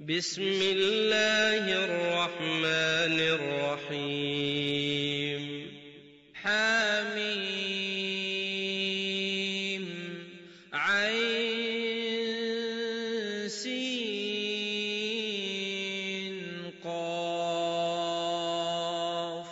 بسم الله الرحمن الرحيم حميم عين سين قاف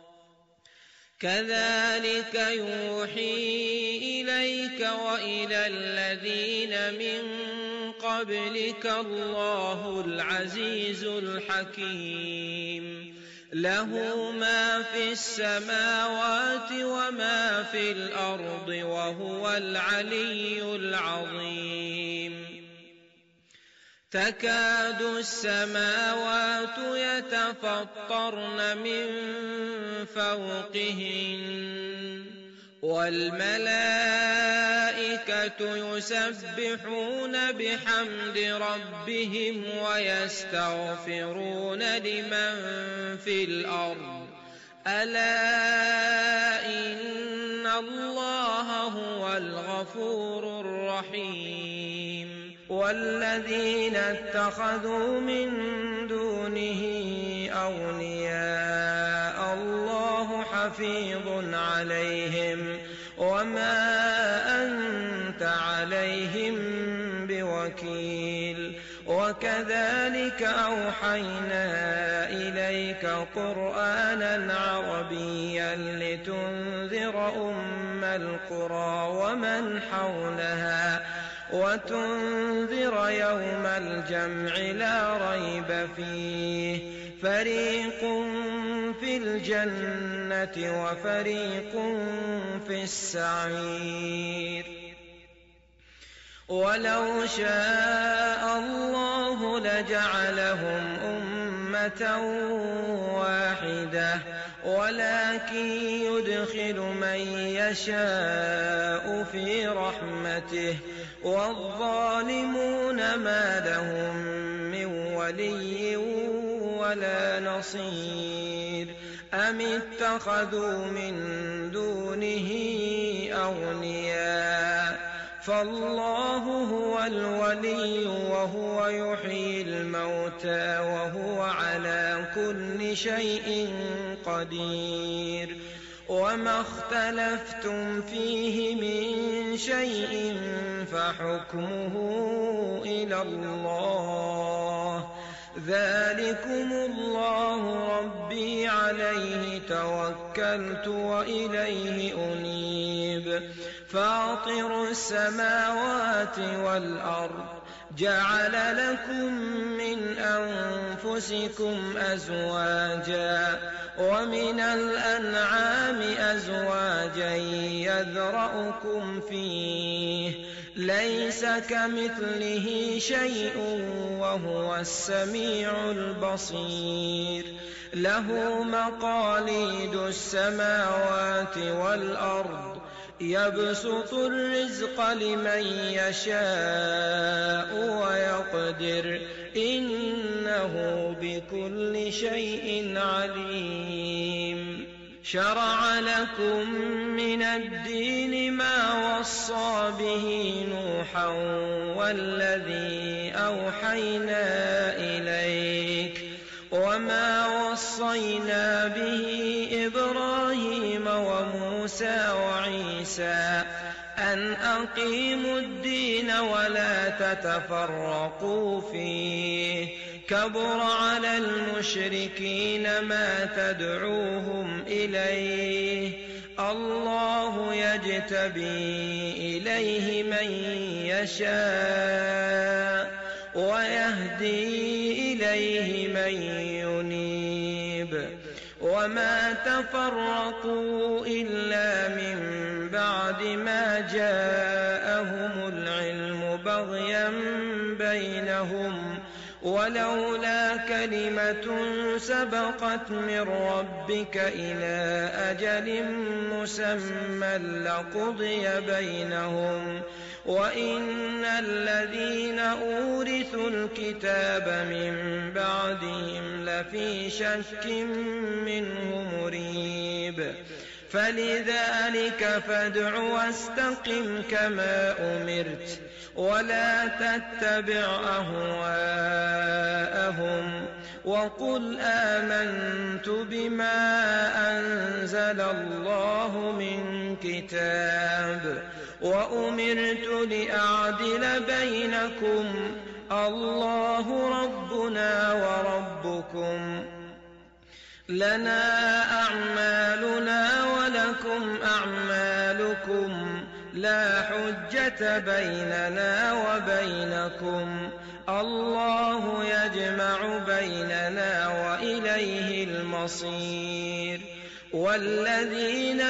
كذلك يوحي إليك وإلى الذين من قبلك الله العزيز الحكيم له ما في السماوات وما في الأرض وهو العلي العظيم تكاد السماوات يتفطرن من فوقهن والملائكة يسبحون بحمد ربهم ويستغفرون لمن في الأرض ألا إن الله هو الغفور الرحيم والذين اتخذوا من دونه أولياء الله حفيظ عليهم وما أنت عليهم بوكيل وكذلك أوحينا إليك قرآنا عربيا لتنذر أم القرى ومن حولها وتنذر يوم الجمع لا ريب فيه فريق في الجنة وفريق في السعير ولو شاء الله لجعلهم أمة واحدة ولكن يدخل من يشاء في رحمته والظالمون ما لهم من ولي ولا نصير أم اتخذوا من دونه أولياء فالله هو الولي وهو يحيي الموتى وهو على كل شيء قدير وما اختلفتم فيه من شيء فحكمه إلى الله ذلكم الله ربي عليه توكلت وإليه أنيب فاطر السماوات والأرض جعل لكم من أنفسكم أزواجا ومن الأنعام أزواجا يذرأكم فيه ليس كمثله شيء وهو السميع البصير له مقاليد السماوات والأرض يبسط الرزق لمن يشاء ويقدر إنه بكل شيء عليم شرع لكم من الدين ما وصى به نوحا والذي أوحينا إليك وما وصينا به إبراهيم وموسى وعيسى أن أقيموا الدين ولا تتفرقوا فيه كبر على المشركين ما تدعوهم إليه الله يجتبي إليه من يشاء ويهدي إليه من ينيب وما تفرقوا إلا من بعد ما جاءهم العلم بغيا بينهم ولولا كلمة سبقت من ربك إلى أجل مسمى لقضي بينهم وإن الذين أورثوا الكتاب من بعدهم لفي شك منه مريب فلذلك فادع واستقم كما أمرت ولا تتبع أهواءهم وقل آمنت بما أنزل الله من كتاب وأمرت لأعدل بينكم الله ربنا وربكم لنا أعمالنا ولكم أعمالكم لا حجة بيننا وبينكم الله يجمع بيننا وإليه المصير والذين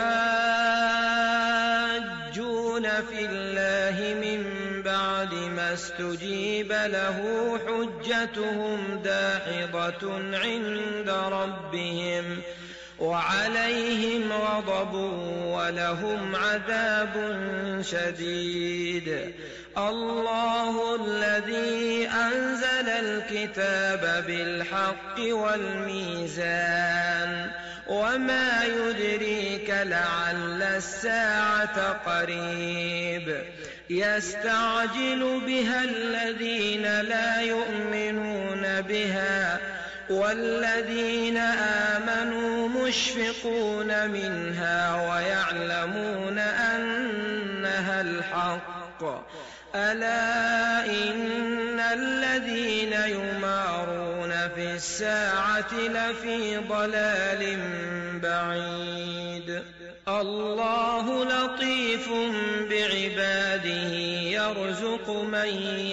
يحاجون في الله من بعد ما استجيب له حجتهم داحضة عند ربهم وعليهم غضب ولهم عذاب شديد الله الذي أنزل الكتاب بالحق والميزان وما يدريك لعل الساعة قريب يستعجل بها الذين لا يؤمنون بها والذين آمنوا مشفقون منها ويعلمون أنها الحق ألا إن الذين يمارون في الساعة لفي ضلال بعيد الله لطيف بعباده يرزق من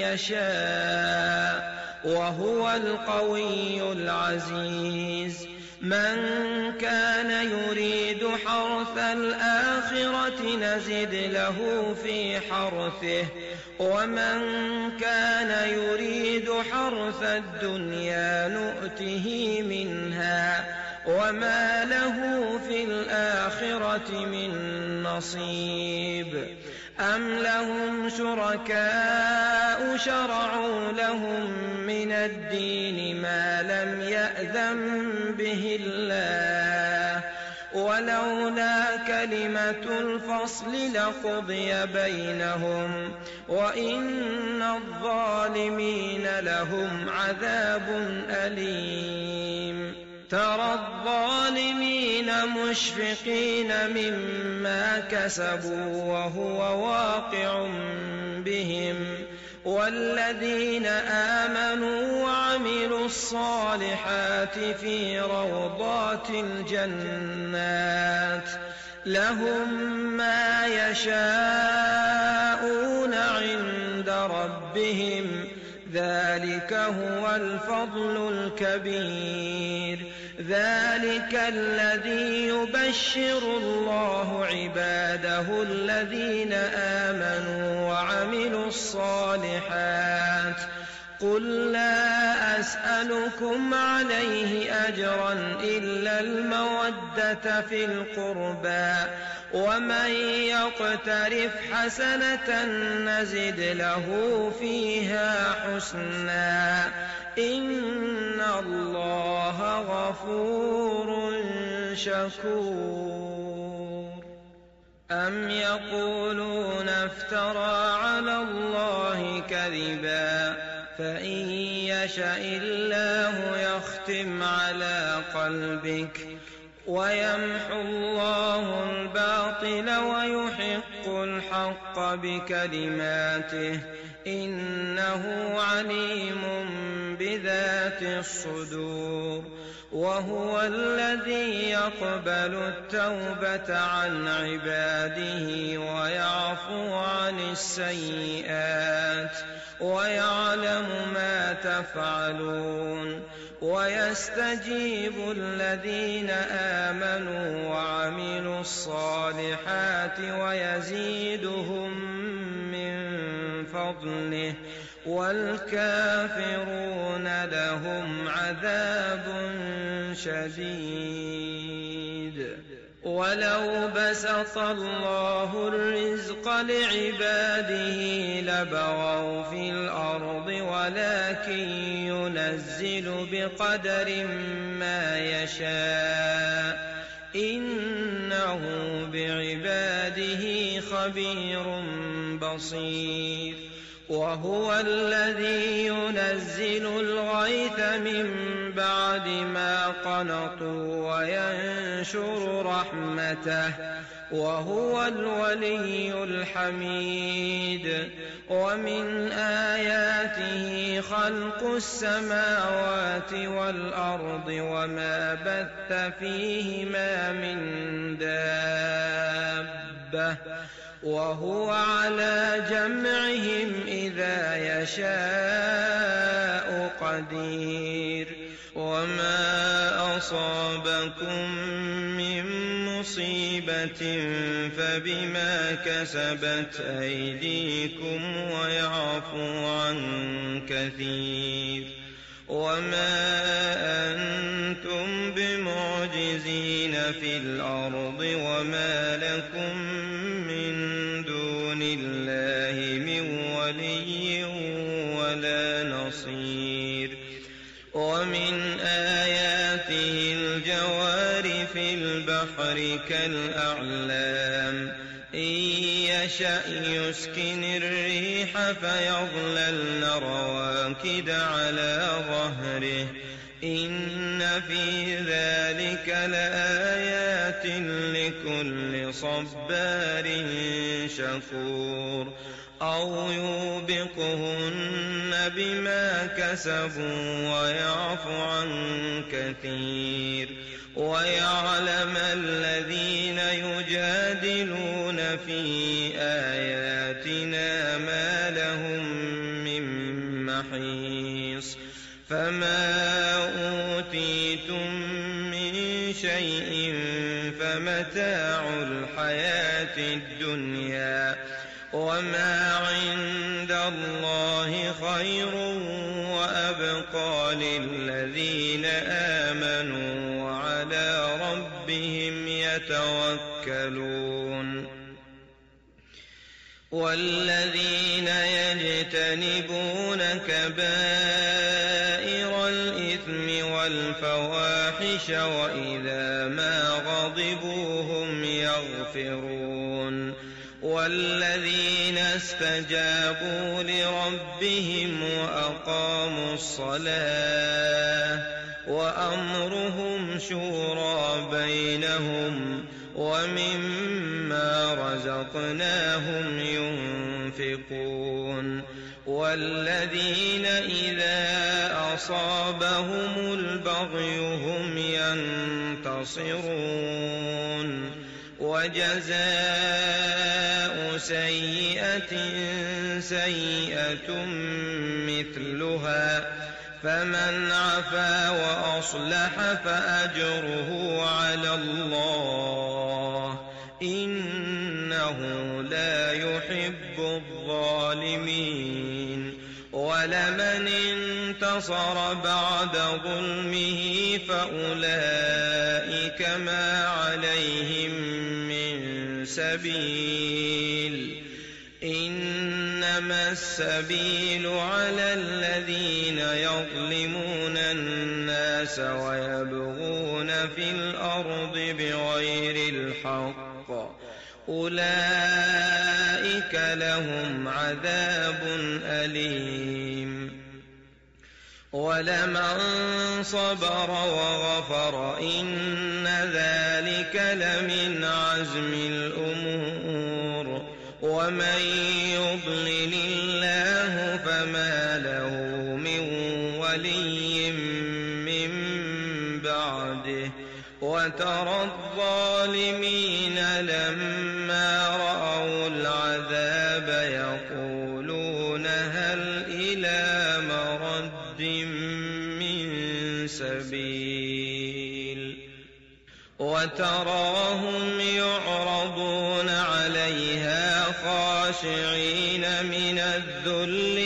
يشاء وهو القوي العزيز من كان يريد حرث الآخرة نزد له في حرثه ومن كان يريد حرث الدنيا نؤته منها وما له في الآخرة من نصيب أم لهم شركاء شرعوا لهم من الدين ما لم يأذن به الله ولولا كلمة الفصل لقضي بينهم وإن الظالمين لهم عذاب أليم ترى الظالمين مشفقين مما كسبوا وهو واقع بهم والذين آمنوا وعملوا الصالحات في روضات الجنات لهم ما يشاءون عند ربهم ذلك هو الفضل الكبير ذلك الذي يبشر الله عباده الذين آمنوا وعملوا الصالحات قل لا أسألكم عليه أجرا إلا المودة في القربى ومن يقترف حسنة نزد له فيها حسنا إن الله غفور شكور أم يقولون افترى على الله كذبا فإن يشأ الله يختم على قلبك ويمحو الله الباطل ويحق الحق بكلماته إنه عليم بذات الصدور وهو الذي يقبل التوبة عن عباده ويعفو عن السيئات ويعلم ما تفعلون ويستجيب الذين آمنوا وعملوا الصالحات ويزيدهم من فضله والكافرون لهم عذاب شديد ولو بسط الله الرزق لعباده لبغوا في الأرض ولكن ينزل بقدر ما يشاء إنه بعباده خبير بصير وهو الذي ينزل الغيث من بعد ما قنطوا وينشر رحمته وهو الولي الحميد. ومن آياته خلق السماوات والأرض وما بث فيهما من دابة وهو على جمعهم إذا يشاء قدير. وما أصابكم من مصيبة فبما كسبت أيديكم ويعفو عن كثير. وما أنتم بمعجزين في الأرض وما لكم من دون الله من ولي ولا نصير. ومن آياته الجوار في البحر كالأعلام إن يشأ يسكن الريح فيظللن رواكد على ظهره إن في ذلك لآيات لكل صبار شكور. أو يوبقهن بما كسبوا ويعفو عن كثير. ويعلم الذين يجادلون في آياتنا ما لهم من محيص. فما أوتيتم من شيء فمتاع الحياة الدنيا وما عند الله خير وأبقى للذين آمنوا وعلى ربهم يتوكلون. والذين يجتنبون كبائر الإثم والفواحش وإذا ما غضبوا هم يغفرون. والذين استجابوا لربهم وأقاموا الصلاة وأمرهم شورى بينهم ومما رزقناهم ينفقون. والذين إذا أصابهم البغي هم ينتصرون. وجزاء سيئة سيئة مثلها فمن عفا وأصلح فأجره على الله إنه لا يحب الظالمين. ولمن انتصر بعد ظلمه فأولئك ما عليهم من سبيل إنما السبيل على الذين يظلمون الناس ويبغون في الأرض بغير الحق أولئك لهم عذاب أليم. ولمن صبر وغفر إن ذلك لمن عزم الأمور. ومن يضلل الله فما له من ولي من بعده. وترى الظالمين لما رأوا العذاب يقولون هل إلى مرد من سبيل. وتراهم يعرضون عليها خاشعين من الذل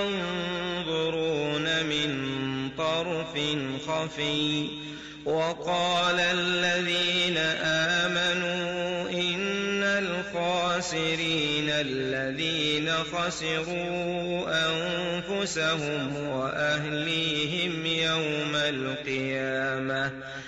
ينظرون من طرف خفي. وقال الذين آمنوا إن الخاسرين الذين خسروا أنفسهم وأهليهم يوم القيامة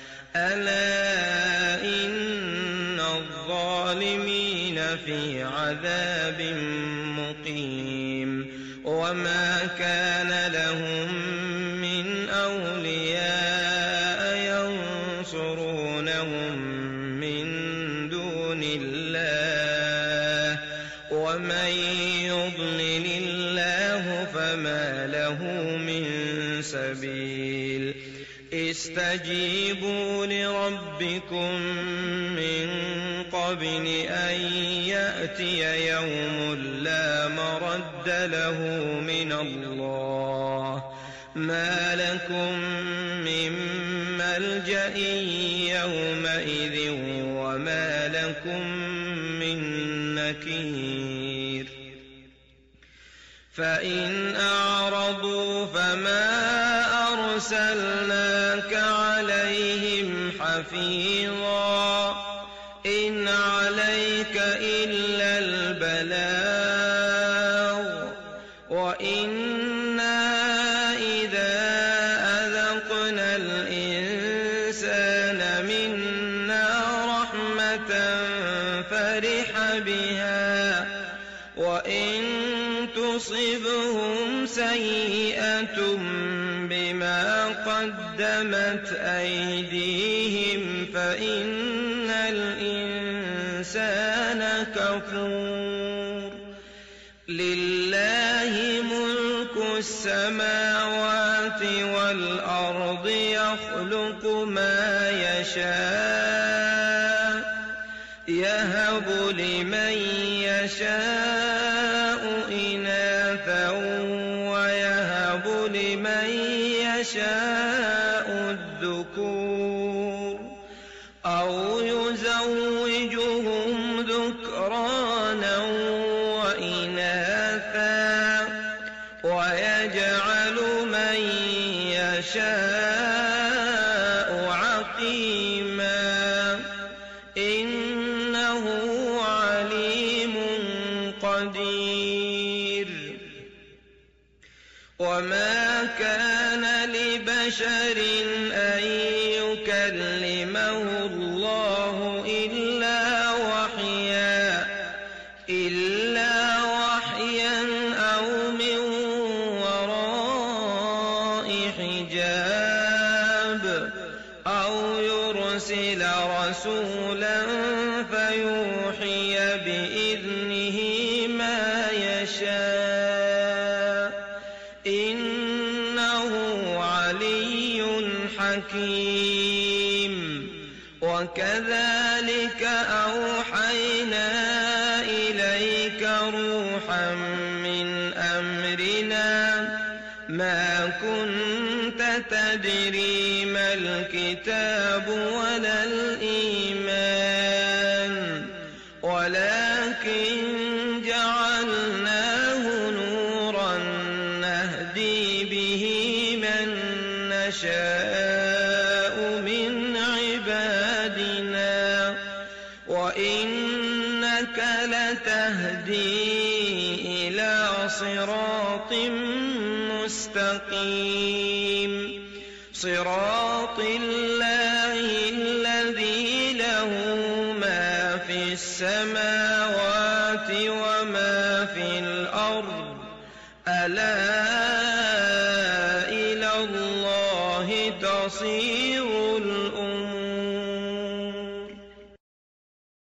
ألا إن الظالمين في عذاب مقيم. وما كان لهم من أولياء ينصرونهم من دون الله ومن يضلل الله فما له من سبيل استجيبوا لربكم من قبل أن يأتي يوم لا مرد له من الله ما لكم من ملجأ يومئذ وما لكم من نكير فإن أعرضوا فما أرسلناك عليهم حفيظا إن عليك إلا البلاغ وإنا إذا أذقنا الإنسان منا رحمة فرح بها وإن تصبهم سيئة بما قدمت أيديهم فإن الإنسان كفور لله ملك السماوات والأرض يخلق ما يشاء يهب لمن يشاء إناثا ويهب لمن يشاء الذكور أو يزوجهم ذكرانا وإناثا ويجعل من يشاء عقيما إنه عليم قدير وما كان لبشر أن يكلمه الله إلا وحيا أو من وراء حجاب أو يرسل رسولا فيوحي بإذنه ما يشاء إنه علي حكيم وكذلك أوحينا إليك روحا من أمرنا ما كنت تدري ما الكتاب ولا الإيمان ولكن جعلناه نورا نهدي به من نشاء من عبادنا وإنك لتهدي إلى صراط مستقيم صراط الله الذي له ما في السماوات وما في الأرض ألا